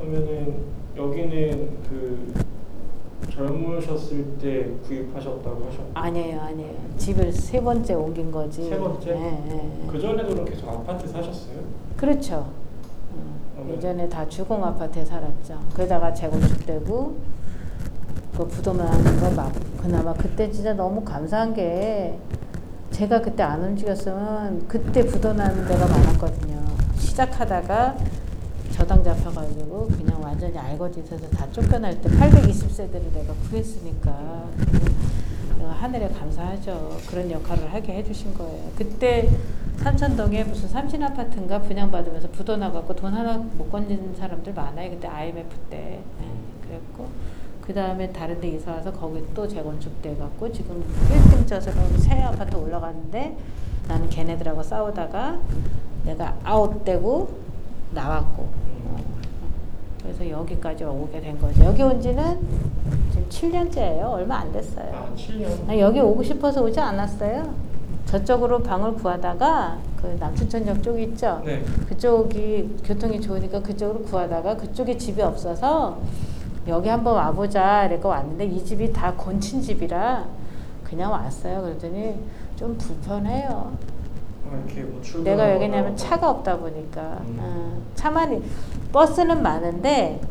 그러면은 여기는 그 젊으셨을 때 구입하셨다고 하셨고 아니에요. 집을 세 번째 옮긴 거지. 세 번째? 네. 그 전에도 계속 아파트 사셨어요? 그렇죠. 네. 예전에 다 주공 아파트에 살았죠. 그러다가 재건축되고 그 부도나는 거 막 그나마 그때 진짜 너무 감사한 게 제가 그때 안 움직였으면 그때 부도나는 데가 많았거든요. 시작하다가 저당 잡혀가지고 그냥 완전히 알거짓해서 다 쫓겨날 때 820세대를 내가 구했으니까 내가 하늘에 감사하죠. 그런 역할을 하게 해주신 거예요. 그때 삼천동에 무슨 삼신 아파트인가 분양받으면서 부도 나갖고 돈 하나 못 건진 사람들 많아요. 그때 IMF 때. 그랬고 그 다음에 다른 데 이사 와서 거기 또 재건축돼 갖고 지금 빌딩 져서 새 아파트 올라갔는데 나는 걔네들하고 싸우다가 내가 아웃되고 나왔고 그래서 여기까지 오게 된 거죠. 여기 온 지는 지금 7년째예요. 얼마 안 됐어요. 아, 7년? 여기 오고 싶어서 오지 않았어요. 저쪽으로 방을 구하다가 그 남춘천역 쪽 있죠. 네. 그쪽이 교통이 좋으니까 그쪽으로 구하다가 그쪽에 집이 없어서 여기 한번 와보자 이래서 왔는데 이 집이 다 곤친 집이라 그냥 왔어요. 그랬더니 좀 불편해요. 이렇게 뭐 내가 왜 그러냐면 차가 없다 보니까 차만 버스는 많은데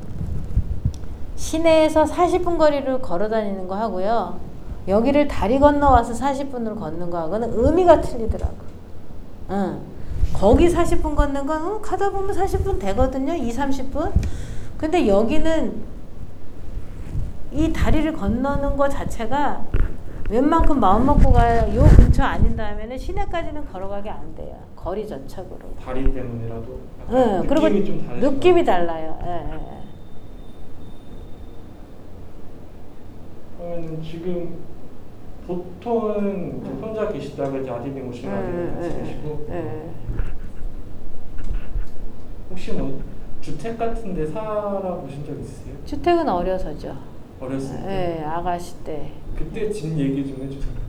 시내에서 40분 거리를 걸어 다니는 거 하고요. 여기를 다리 건너와서 40분을 걷는 거 하고는 의미가 틀리더라고. 거기 40분 걷는 건 가다 보면 40분 되거든요. 2, 30분. 근데 여기는 이 다리를 건너는 거 자체가 웬만큼 마음 먹고 가요. 요 근처 아닌 다음에는 시내까지는 걸어가기 안 돼요. 거리 저척으로. 다리 때문이라도 느낌이 그리고 좀 다르죠. 느낌이 달라요. 그러면 지금 보통은 이제 혼자 계시다가 이제 아드님 오시면 아드님 같이 계시고 혹시 뭐 주택 같은 데 살아보신 적 있으세요? 주택은 어려서죠. 어렸을 때? 아가씨 때. 그때 집 얘기 좀 해주세요.